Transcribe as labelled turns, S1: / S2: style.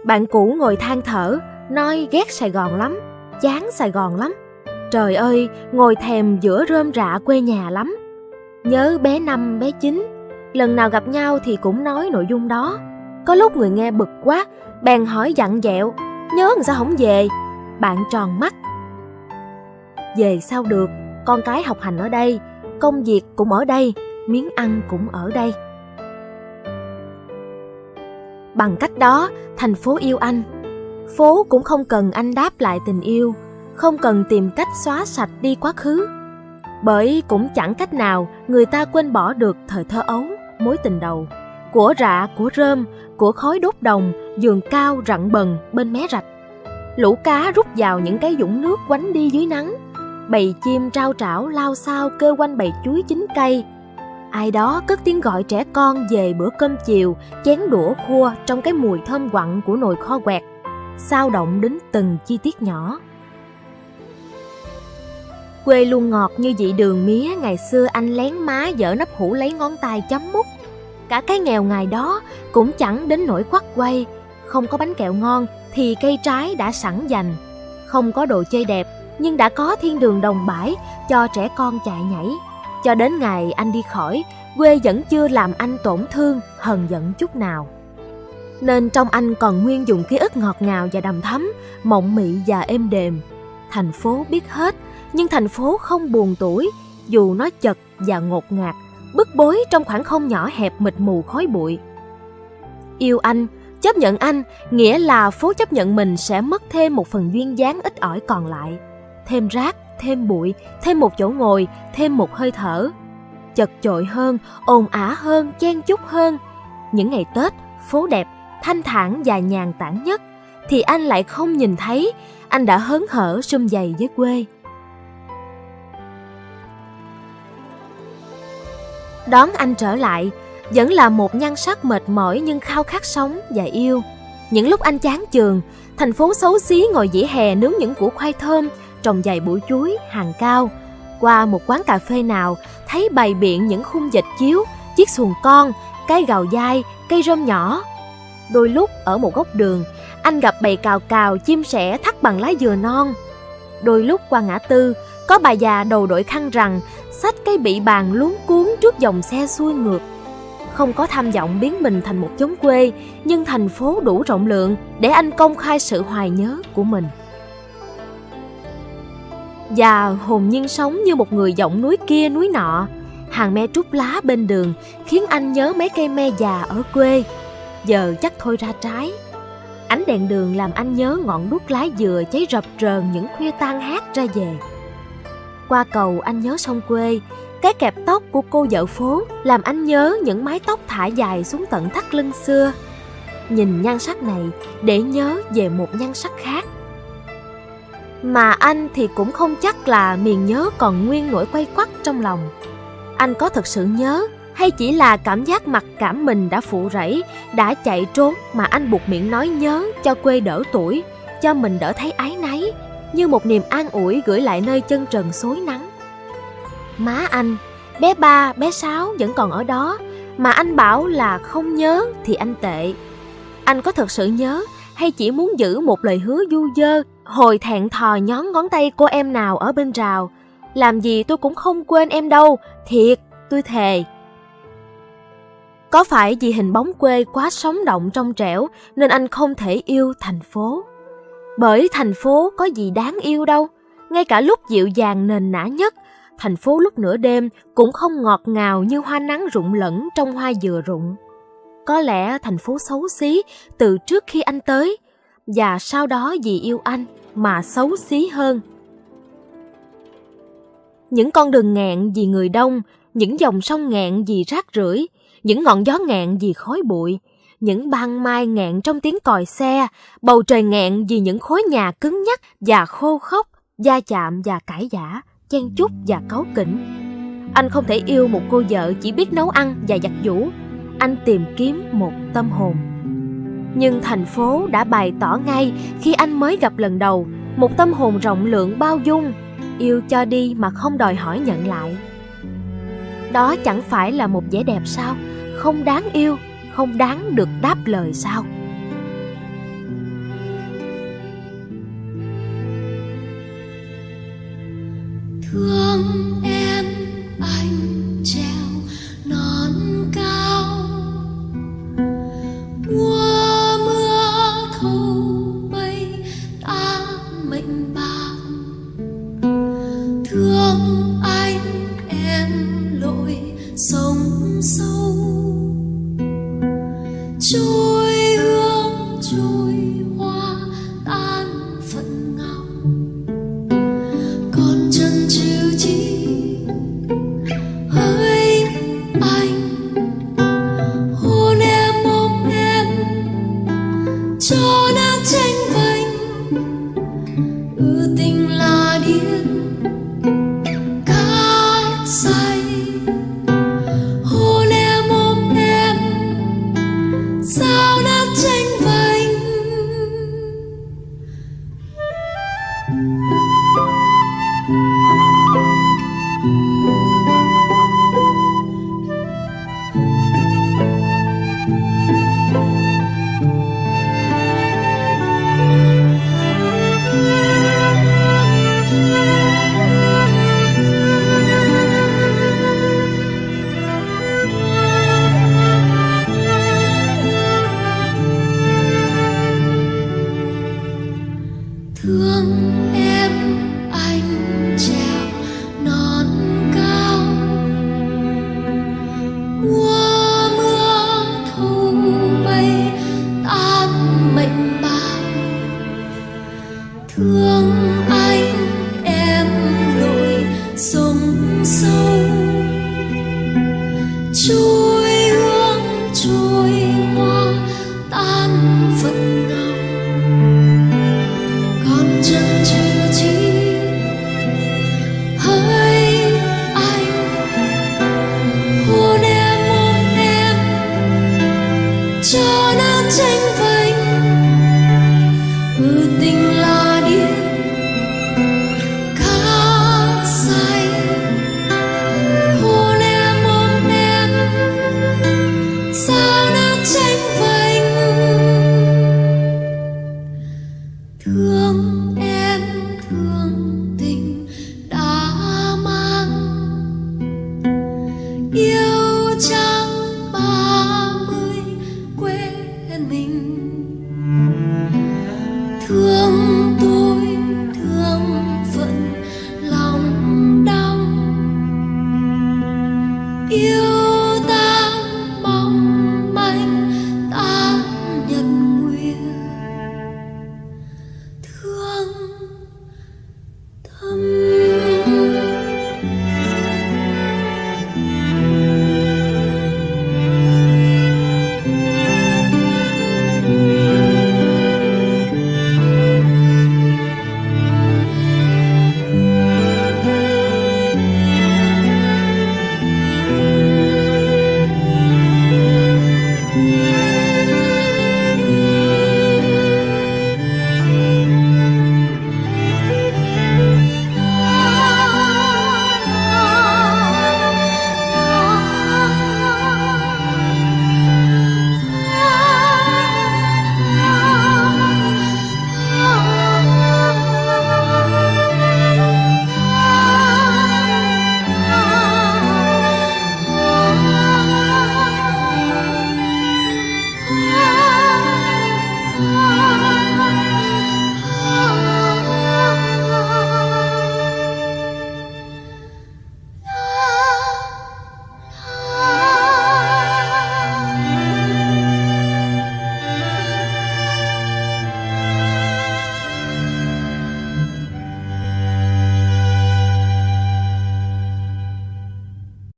S1: Bạn cũ ngồi than thở, nói ghét Sài Gòn lắm, chán Sài Gòn lắm. Trời ơi, ngồi thèm giữa rơm rạ quê nhà lắm. Nhớ bé Năm, bé Chín, lần nào gặp nhau thì cũng nói nội dung đó. Có lúc người nghe bực quá, bèn hỏi dặn dẹo, nhớ làm sao không về? Bạn tròn mắt. Về sao được, con cái học hành ở đây, công việc cũng ở đây, miếng ăn cũng ở đây. Bằng cách đó, thành phố yêu anh. Phố cũng không cần anh đáp lại tình yêu, không cần tìm cách xóa sạch đi quá khứ. Bởi cũng chẳng cách nào người ta quên bỏ được thời thơ ấu, mối tình đầu, của rạ, của rơm, của khói đốt đồng, giường cao rặng bần bên mé rạch. Lũ cá rút vào những cái vũng nước quánh đi dưới nắng. Bầy chim trao trảo lao xao kêu quanh bầy chuối chín cây. Ai đó cất tiếng gọi trẻ con về bữa cơm chiều, chén đũa khua trong cái mùi thơm quặn của nồi kho quẹt, xao động đến từng chi tiết nhỏ. Quê luôn ngọt như vị đường mía ngày xưa anh lén má dở nắp hũ lấy ngón tay chấm mút. Cả cái nghèo ngày đó cũng chẳng đến nỗi quắt quay. Không có bánh kẹo ngon thì cây trái đã sẵn dành. Không có đồ chơi đẹp nhưng đã có thiên đường đồng bãi cho trẻ con chạy nhảy. Cho đến ngày anh đi khỏi, quê vẫn chưa làm anh tổn thương, hờn giận chút nào. Nên trong anh còn nguyên dùng ký ức ngọt ngào và đầm thắm, mộng mị và êm đềm. Thành phố biết hết, nhưng thành phố không buồn tủi, dù nó chật và ngột ngạt, bức bối trong khoảng không nhỏ hẹp mịt mù khói bụi. Yêu anh, chấp nhận anh, nghĩa là phố chấp nhận mình sẽ mất thêm một phần duyên dáng ít ỏi còn lại. Thêm rác, thêm bụi, thêm một chỗ ngồi, thêm một hơi thở. Chật chội hơn, ồn ả hơn, chen chúc hơn. Những ngày Tết, phố đẹp, thanh thản và nhàn tản nhất, thì anh lại không nhìn thấy. Anh đã hớn hở sum vầy với quê. Đón anh trở lại vẫn là một nhan sắc mệt mỏi nhưng khao khát sống và yêu. Những lúc anh chán chường, thành phố xấu xí ngồi vỉa hè nướng những củ khoai thơm, trồng vài bụi chuối hàng cao. Qua một quán cà phê nào, thấy bày biện những khung vịt chiếu, chiếc xuồng con, cái gào dai, cây rơm nhỏ. Đôi lúc ở một góc đường, anh gặp bầy cào cào chim sẻ thắt bằng lá dừa non. Đôi lúc qua ngã tư, có bà già đầu đội khăn rằng, xách cái bị bàn luống cuống trước dòng xe xuôi ngược. Không có tham vọng biến mình thành một chốn quê, nhưng thành phố đủ rộng lượng để anh công khai sự hoài nhớ của mình. Và hồn nhiên sống như một người dõng núi kia núi nọ. Hàng me trút lá bên đường khiến anh nhớ mấy cây me già ở quê, giờ chắc thôi ra trái. Ánh đèn đường làm anh nhớ ngọn đuốc lá dừa cháy rập rờn những khuya tan hát ra về. Qua cầu anh nhớ sông quê, cái kẹp tóc của cô vợ phố làm anh nhớ những mái tóc thả dài xuống tận thắt lưng xưa. Nhìn nhan sắc này để nhớ về một nhan sắc khác. Mà anh thì cũng không chắc là miền nhớ còn nguyên nỗi quay quắt trong lòng. Anh có thực sự nhớ hay chỉ là cảm giác mặc cảm mình đã phụ rẫy, đã chạy trốn mà anh buộc miệng nói nhớ cho quê đỡ tuổi, cho mình đỡ thấy áy náy, như một niềm an ủi gửi lại nơi chân trần xối nắng. Má anh, bé Ba, bé Sáu vẫn còn ở đó, mà anh bảo là không nhớ thì anh tệ. Anh có thực sự nhớ hay chỉ muốn giữ một lời hứa du dơ, hồi thẹn thò nhón ngón tay cô em nào ở bên rào? Làm gì tôi cũng không quên em đâu, thiệt, tôi thề. Có phải vì hình bóng quê quá sống động trong trẻo nên anh không thể yêu thành phố? Bởi thành phố có gì đáng yêu đâu. Ngay cả lúc dịu dàng nền nã nhất, thành phố lúc nửa đêm cũng không ngọt ngào như hoa nắng rụng lẫn trong hoa dừa rụng. Có lẽ thành phố xấu xí từ trước khi anh tới, và sau đó vì yêu anh mà xấu xí hơn. Những con đường ngạn vì người đông, những dòng sông ngạn vì rác rưởi, những ngọn gió ngạn vì khói bụi, những ban mai ngạn trong tiếng còi xe, bầu trời ngạn vì những khối nhà cứng nhắc và khô khốc, va chạm và cãi vã, chen chúc và cáu kỉnh. Anh không thể yêu một cô vợ chỉ biết nấu ăn và giặt giũ. Anh tìm kiếm một tâm hồn. Nhưng thành phố đã bày tỏ ngay khi anh mới gặp lần đầu, một tâm hồn rộng lượng bao dung, yêu cho đi mà không đòi hỏi nhận lại. Đó chẳng phải là một vẻ đẹp sao? Không đáng yêu, không đáng được đáp lời sao?
S2: thương em anh treo non cao, mùa mưa thu mây ta mệnh bạc. Thương anh em lội sông sâu, trôi hương trôi hoa tan phận ngao. Còn chân chữ chi hỡi anh, hôn em ôm em cho nắng tranh vênh. Tình là điên cát say, hôn em ôm em sao nắng tranh vênh. Thương em anh treo non cao, mùa mưa thu mây tan mệnh bạc. Thương anh em lội sông sâu, trôi hương trôi hoa tan phận ngao. Còn chân chữ chi hỡi anh, hôn em ôm em cho nắng tranh vênh. Tình là điên cát say, hôn em ôm em sao nắng tranh vênh.